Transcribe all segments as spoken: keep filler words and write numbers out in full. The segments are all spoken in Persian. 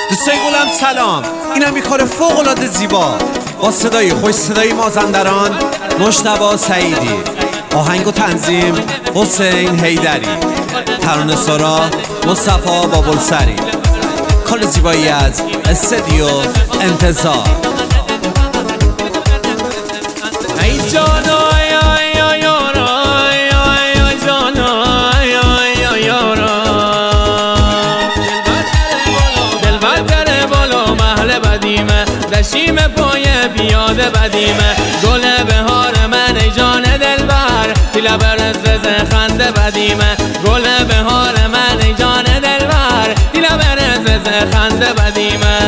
دوستای گلم سلام، اینم یه کار فوق العاده زیبا با صدای خوش صدای مازندران مجتبی سعیدی، آهنگ و تنظیم حسین حیدری، ترانه سرا مصطفی بابلسری، کار زیبایی از استودیو انتظار. ای جانا ای ای یارا ای ای جانا ای ای یارا دلبر در بالا محل بدیمه دشیم پای بیاد بدیمه گل بهار من ای جان دلبر دل برز خنده بدیمه گل بهار من ای جان دلبر دل برز خنده بدیمه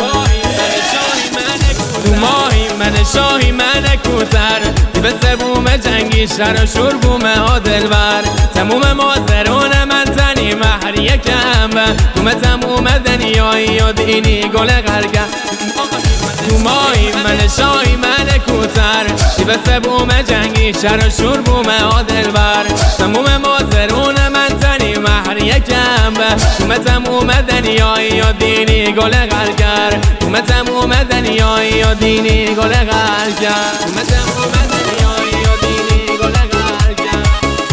تو ماهی من شاهی من کوتر به سبوم جنگی شر و شور بومه ها دلبر تموم مازرون من تنی مهر یکم تو تموم دنیایی و دینی گل غرگم تو ماهی من شاهی من کوتر به سبوم جنگی شر و شور بومه ها دلبر تموم مازرون من تنی مهر یکم تو تموم دنیایی و دینی گل غرگر تو تموم دنیایی و دینی گل غرگر تو تموم دنیایی و دینی گل غرگر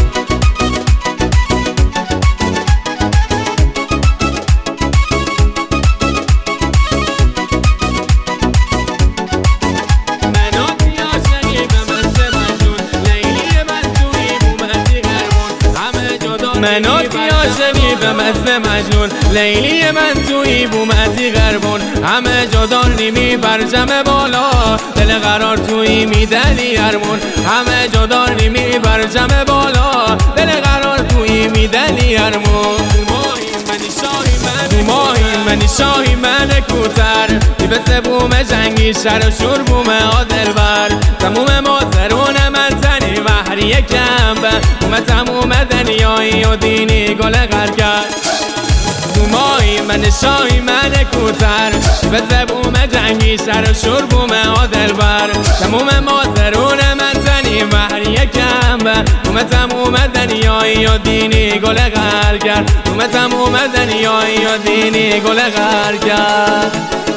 منو کی عاشقی به مثل مجنون لیلی من توی بومتی غربون همه جدا نیمی بر جمع بالا دل قرار توی میدنی هرمون همه جدا نیمی بر جمع بالا دل قرار توی میدنی هرمون تو ماهی من شاهی من کوتر به سبوم جنگی شر و شور بومه ها دلبر تموم مازرون من تنی مهر یکم به تموم دنیایی و دینی گل غرگر تو ماهی من شاهی من کوتر به سبوم جنگی شر و شور بومه ها دلبر تموم مازرون من تنی مهر یکم به تموم دنیایی و دینی گل غرگر تو تموم دنیایی و دینی گل غرگر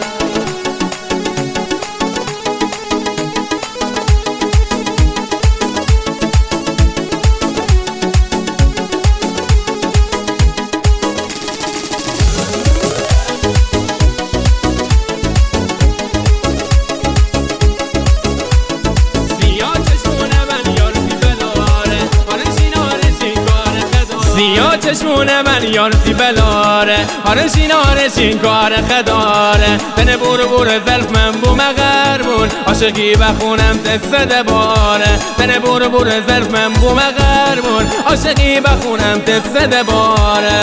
سیاه چشمونه من یارتی بلاره آرشین آرشین کار خداره تن بور بور زلف من بوم غربون عاشقی بخونم تسته دباره تن بور بور زلف من بوم غربون عاشقی بخونم تسته دباره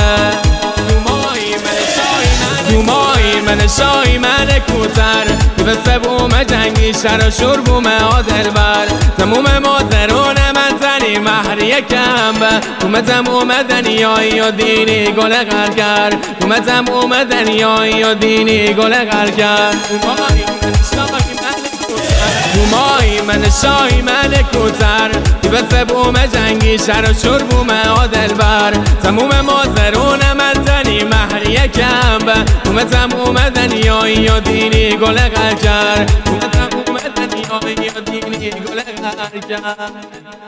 تو ماهی من شاهی من کوتر به سبوم جنگی شر و شور بومه ها دلبر تموم مازرون من تنی مهر یکم تو تموم دنیایی و دینی گل غرگر تو تموم دنیایی و دینی گل غرگر تو ماهی من شاهی من کوتر به سبوم جنگی شر و شور بومه ها دلبر تموم مازرون من تنی مهر یکم تو تموم دنیایی و دینی گل غرگر تو تموم دنیایی و دینی گل غرگر